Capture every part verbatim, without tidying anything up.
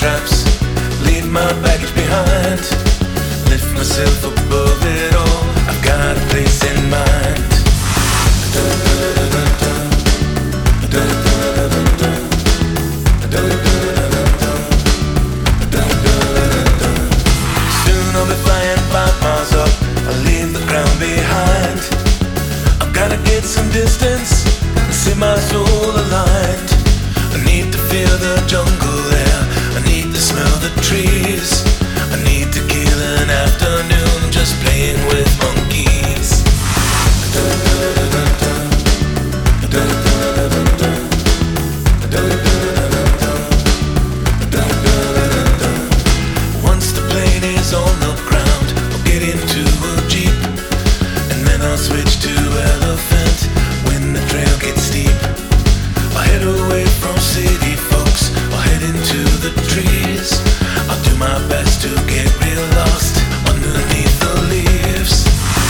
straps, leave my baggage behind, lift myself above it all. I've got a place in mind. Soon I'll be flying five miles up, I'll leave the ground behind. I've gotta get some distance and see my soul aligned. I need to feel the jungle there, I need to smell the trees, I need to kill an afternoon just playing with monkeys. Once the plane is on the ground, I'll get into a jeep, and then I'll switch to elephant when the trail gets steep. I'll head away from city folks, I'll head into the trees. I'll do my best to get real lost underneath the leaves.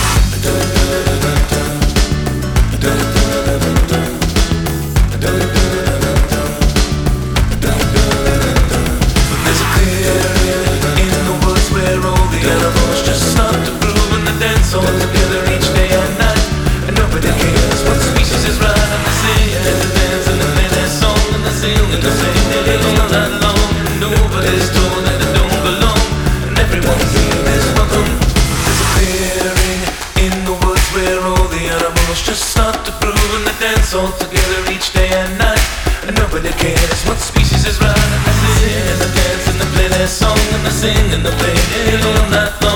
But there's a clearing in the woods where all the animals just start to groove and they dance all together each day and night. And nobody cares what species is right, and they sing and they dance and they play their song and they sing and they sing all night long. And nobody's told that they don't belong, and everyone's here is welcome. There's a clearing in the woods where all the animals just start to groove and they dance all together each day and night. And nobody cares what species is right, and they sing and they dance and they play their song and they sing and they play it all night long.